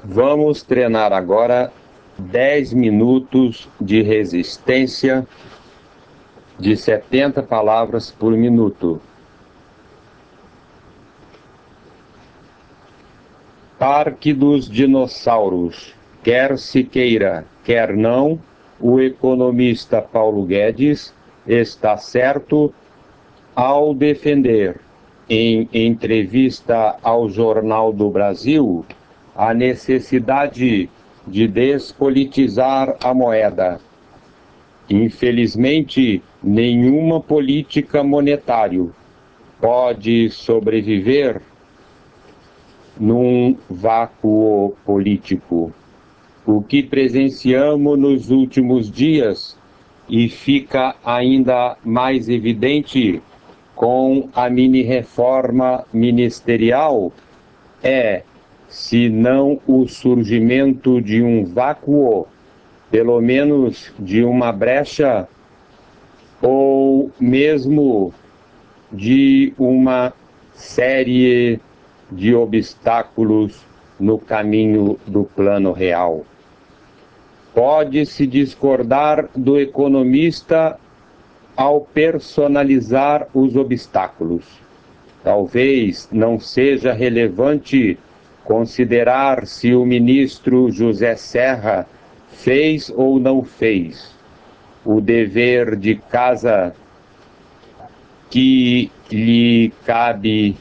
Vamos treinar agora 10 minutos de resistência de 70 palavras por minuto. Parque dos Dinossauros. Quer se queira, quer não, o economista Paulo Guedes está certo ao defender, em entrevista ao Jornal do Brasil, a necessidade de despolitizar a moeda. Infelizmente, nenhuma política monetária pode sobreviver num vácuo político. O que presenciamos nos últimos dias e fica ainda mais evidente com a mini-reforma ministerial é, se não o surgimento de um vácuo, pelo menos de uma brecha, ou mesmo de uma série de obstáculos no caminho do plano real. Pode-se discordar do economista ao personalizar os obstáculos. Talvez não seja relevante considerar se o ministro José Serra fez ou não fez o dever de casa que lhe cabe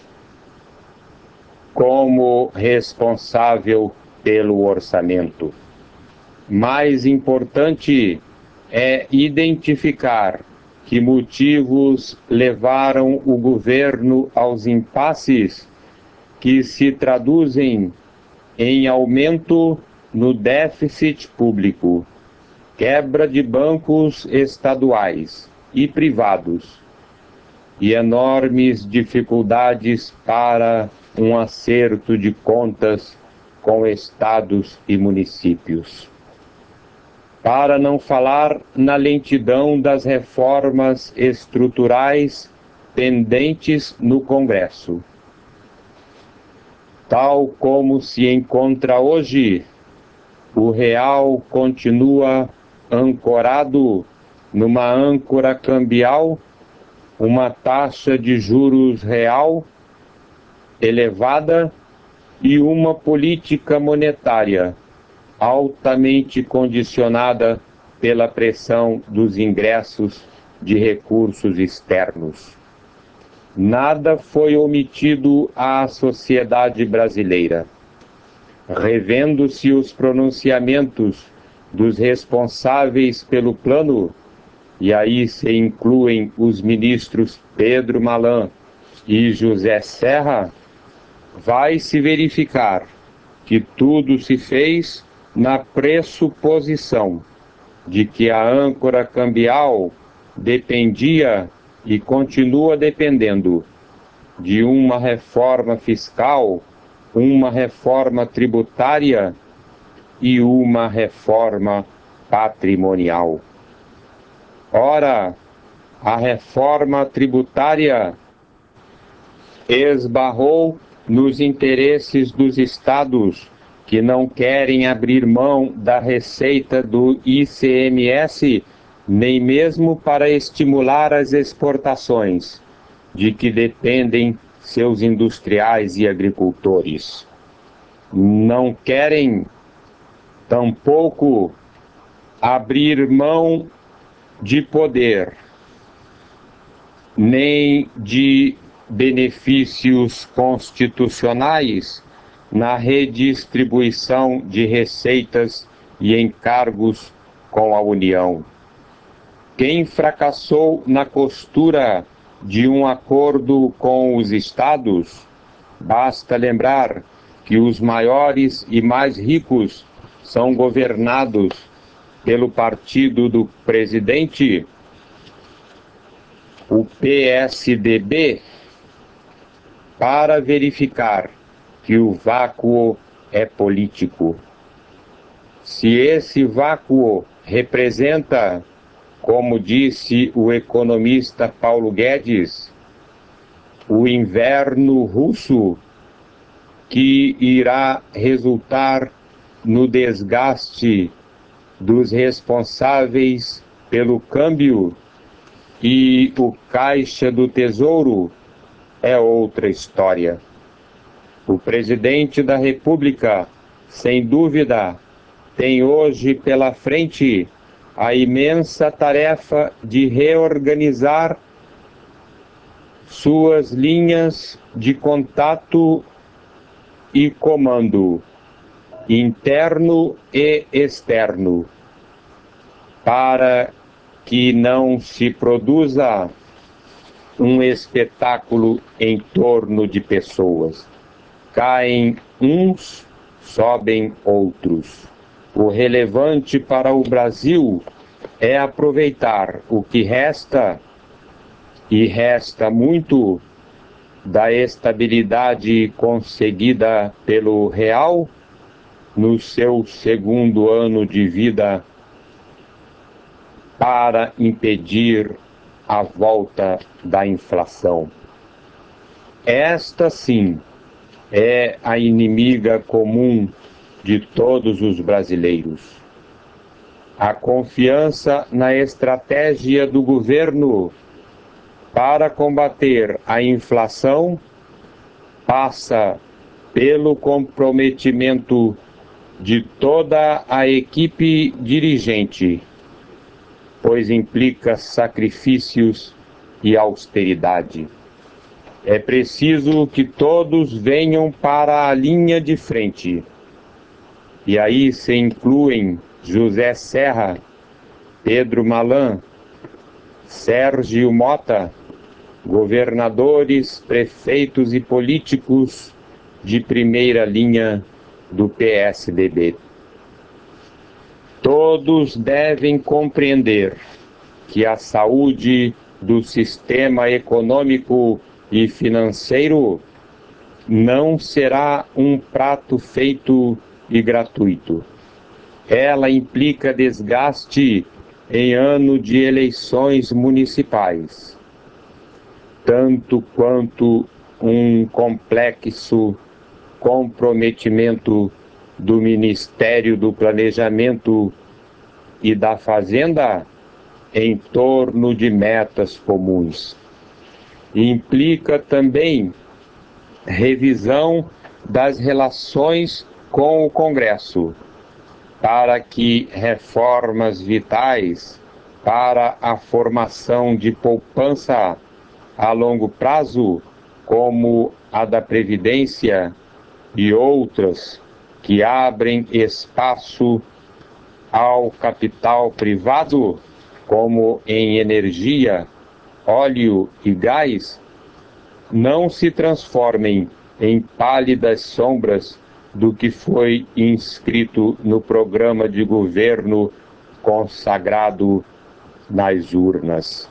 como responsável pelo orçamento. Mais importante é identificar que motivos levaram o governo aos impasses que se traduzem em aumento no déficit público, quebra de bancos estaduais e privados e enormes dificuldades para um acerto de contas com estados e municípios. Para não falar na lentidão das reformas estruturais pendentes no Congresso. Tal como se encontra hoje, o real continua ancorado numa âncora cambial, uma taxa de juros real elevada e uma política monetária altamente condicionada pela pressão dos ingressos de recursos externos. Nada foi omitido à sociedade brasileira. Revendo-se os pronunciamentos dos responsáveis pelo plano, e aí se incluem os ministros Pedro Malan e José Serra, vai se verificar que tudo se fez na pressuposição de que a âncora cambial dependia e continua dependendo de uma reforma fiscal, uma reforma tributária e uma reforma patrimonial. Ora, a reforma tributária esbarrou nos interesses dos estados que não querem abrir mão da receita do ICMS, nem mesmo para estimular as exportações, de que dependem seus industriais e agricultores. Não querem tampouco abrir mão de poder, nem de benefícios constitucionais na redistribuição de receitas e encargos com a União. Quem fracassou na costura de um acordo com os estados, basta lembrar que os maiores e mais ricos são governados pelo partido do presidente, o PSDB, para verificar que o vácuo é político. Se esse vácuo representa, como disse o economista Paulo Guedes, o inverno russo, que irá resultar no desgaste dos responsáveis pelo câmbio e o Caixa do Tesouro é outra história. O presidente da República, sem dúvida, tem hoje pela frente a imensa tarefa de reorganizar suas linhas de contato e comando, interno e externo, para que não se produza um espetáculo em torno de pessoas. Caem uns, sobem outros. O relevante para o Brasil é aproveitar o que resta, e resta muito, da estabilidade conseguida pelo real no seu segundo ano de vida, para impedir a volta da inflação. Esta, sim, é a inimiga comum de todos os brasileiros. A confiança na estratégia do governo para combater a inflação passa pelo comprometimento de toda a equipe dirigente, pois implica sacrifícios e austeridade. É preciso que todos venham para a linha de frente. E aí se incluem José Serra, Pedro Malan, Sérgio Mota, governadores, prefeitos e políticos de primeira linha do PSDB. Todos devem compreender que a saúde do sistema econômico e financeiro não será um prato feito e gratuito. Ela implica desgaste em ano de eleições municipais, tanto quanto um complexo comprometimento do Ministério do Planejamento e da Fazenda em torno de metas comuns. Implica também revisão das relações com o Congresso, para que reformas vitais para a formação de poupança a longo prazo, como a da Previdência e outras que abrem espaço ao capital privado, como em energia, óleo e gás, não se transformem em pálidas sombras do que foi inscrito no programa de governo consagrado nas urnas.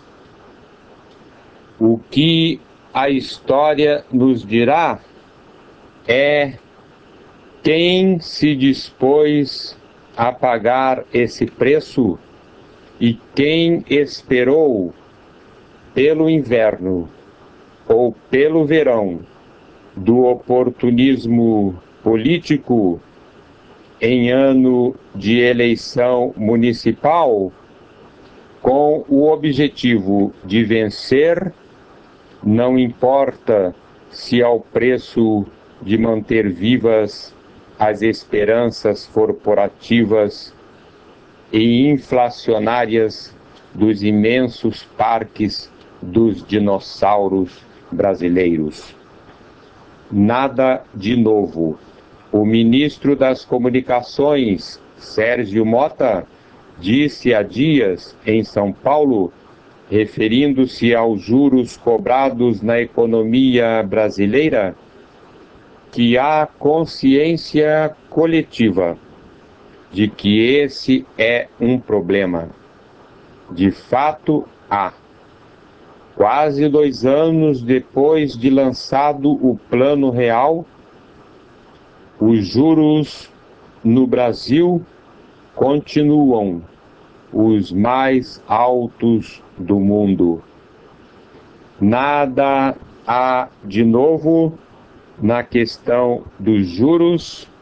O que a história nos dirá é quem se dispôs a pagar esse preço e quem esperou pelo inverno ou pelo verão do oportunismo político em ano de eleição municipal, com o objetivo de vencer, não importa se ao preço de manter vivas as esperanças corporativas e inflacionárias dos imensos parques dos dinossauros brasileiros. Nada de novo. O ministro das Comunicações, Sérgio Mota, disse há dias em São Paulo, referindo-se aos juros cobrados na economia brasileira, que há consciência coletiva de que esse é um problema. De fato, há. Quase 2 anos depois de lançado o Plano Real, os juros no Brasil continuam os mais altos do mundo. Nada há de novo na questão dos juros